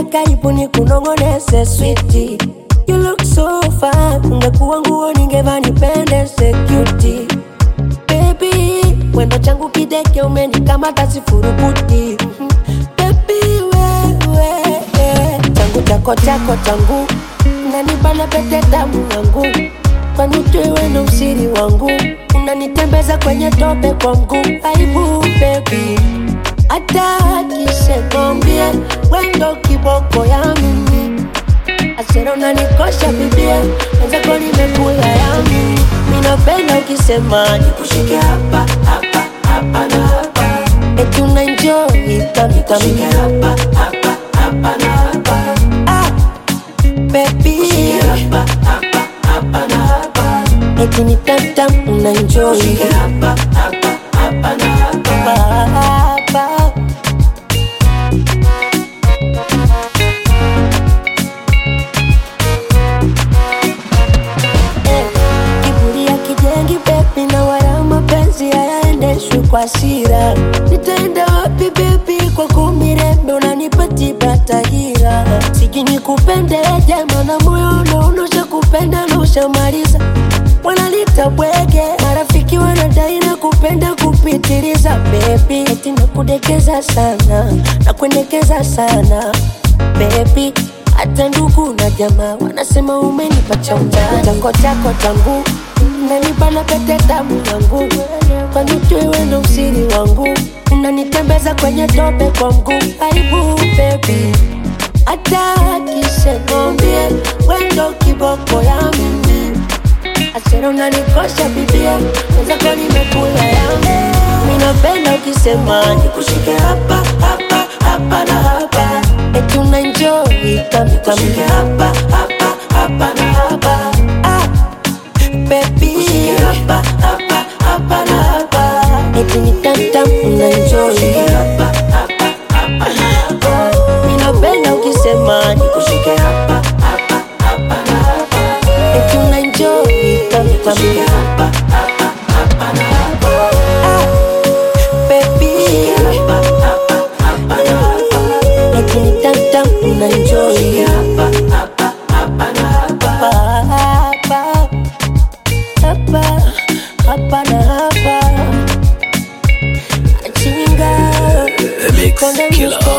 karibu nikunongoneze sweetie. You look so fine, ungekuwa nguo ningevaa nipendeze cutie. Baby, wendo changu kideke umenikamata sifurukuti. Baby, wewe changu chako chako changu, unanibana pete damu yangu. Kwani ujue wendo usiri wangu, unanitembeza kwenye tope kwa mguu. Aibu baby, hata akisekombie wendo kiboko ya mimi. Asero unanikosha bibia, wenzako nimekula ya mimi. Minapenda ukisema nikushike hapa, hapa, hapa na hapa. Eti unaenjoy kami Nikushike hapa, hapa, hapa na hapa. Ah, baby Nikushike hapa, hapa, hapa na hapa. eti ni tam unaenjoy Nikushike hapa, hapa, hapa na hapa. hapa. Kiburi ya kijengi baby, na wala mapenzi hayaendeshwi kwa sira. Nitaenda wapi baby kwa kumirembe, unanipatiba tahira. Siji nikupende jema na moyo unaonosha kupenda na ushamaliza. Wanalita bwege, marafiki wanadai na kupenda kupitiliza. Baby, eti nakudekeza sana, nakuendekeza sana baby. Hata ndugu na jamaa wanasema umenipa cha undani. Chango chako changu, unanibana pete damu yangu. Kwani ujue wendo usiri wangu, unanitembeza kwenye tope kwa mguu. Aibu baby, hata akisekombie wendo kiboko ya mimi. Asero unanikosha bibia, wenzako nimekula yangu. Minapenda ukisema Nikushike hapa, hapa, hapa na hapa. eti unaenjoy kami Nikushike hapa, hapa, hapa na hapa. Ah, baby Nikushike hapa, hapa, hapa na hapa. eti ni tam unaenjoy. Nikushike hapa, hapa, hapa na hapa. Minapenda ukisema Nikushike hapa, hapa, hapa na hapa. eti unaenjoy kami Nikushike hapa, hapa, hapa na hapa. Ah, baby Hapa, hapa, hapa na hapa. eti ni tam unaenjoy. Nikushike hapa, hapa, hapa na hapa. Hapa na hapa. Chinga The Mix Konde Killer.